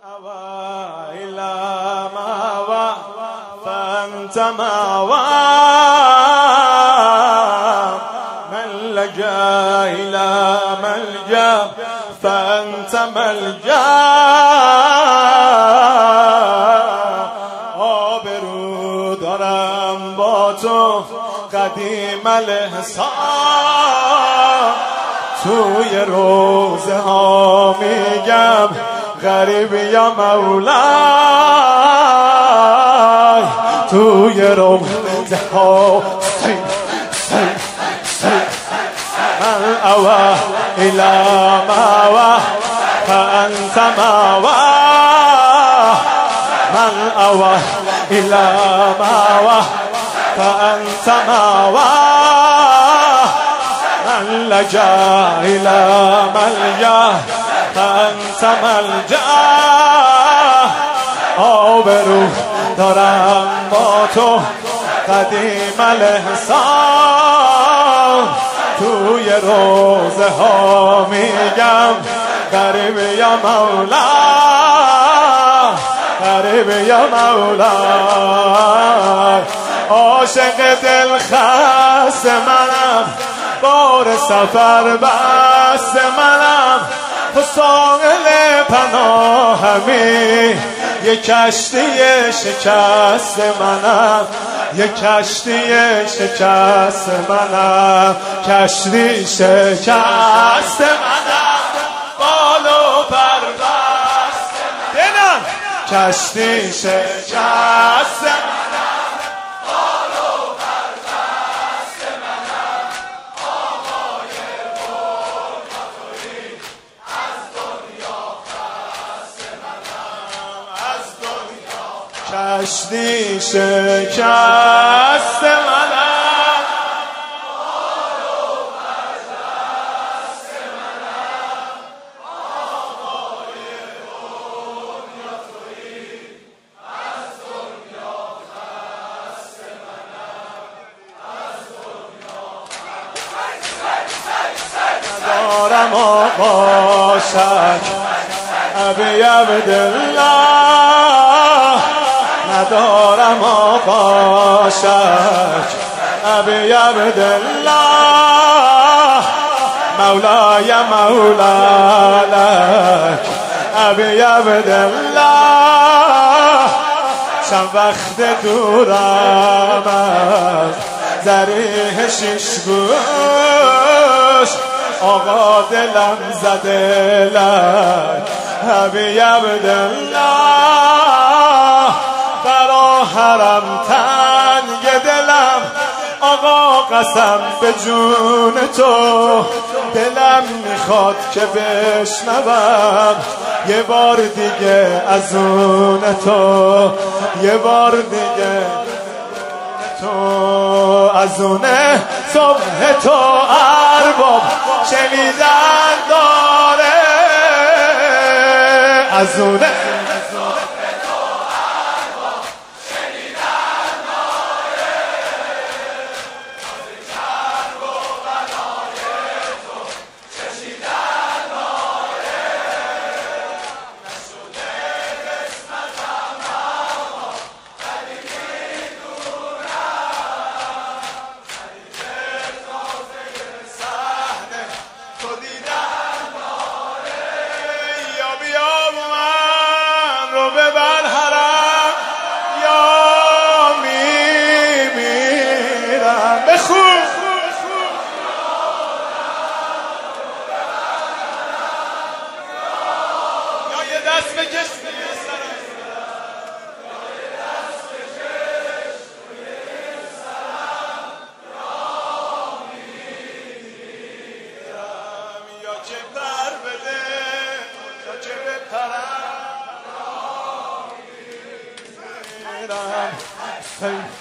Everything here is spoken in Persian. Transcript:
أوى إلى ما أوى فأنت مأوى من لجأ إلى ملجأ فأنت ملجأ آبرو دارم با تو قدیم الاحسان توی روزه ها میگم غریب یا مولای توی روزه ها من اوى الى ما اوى فانت ماوى من اوى الى ما اوى فانت ماوى من لجأ الى ملجأ فانت ملجأ آبرو دارم با تو قدیم الاحسان توی روزه ها میگم غریب یا مولا غریب یا مولا عاشق دل خست منم بار سفر بست منم تو ساحل پناهمی یک کشتی شکست منم یک کشتی شکست منم کشتی شکست منم بال و پر بست دلم کشتی شکست منم بال و پر بست منم آقای برداتوی از دنیا خسته منم از دنیا کشتی شکست منم بال و پر بست منم آقای برداتوی از دنیا خسته منم از دنیا ندارم آقا شک ابی عبدالله ندارم آقا شک ابی عبدالله مولای مولا لک ابی عبدالله چند وقت دورم از ذریح شش گوش آقا دلم زده لک ابی عبدالله برا حرم تنگ دلم آقا قسم به جون تو دلم میخواد که بشنوم یه بار دیگه از اون تو یه بار دیگه تو از اونه صبح تو ارباب شنیدن داره از اونه دست بکش یا که پر بده یا که بپرم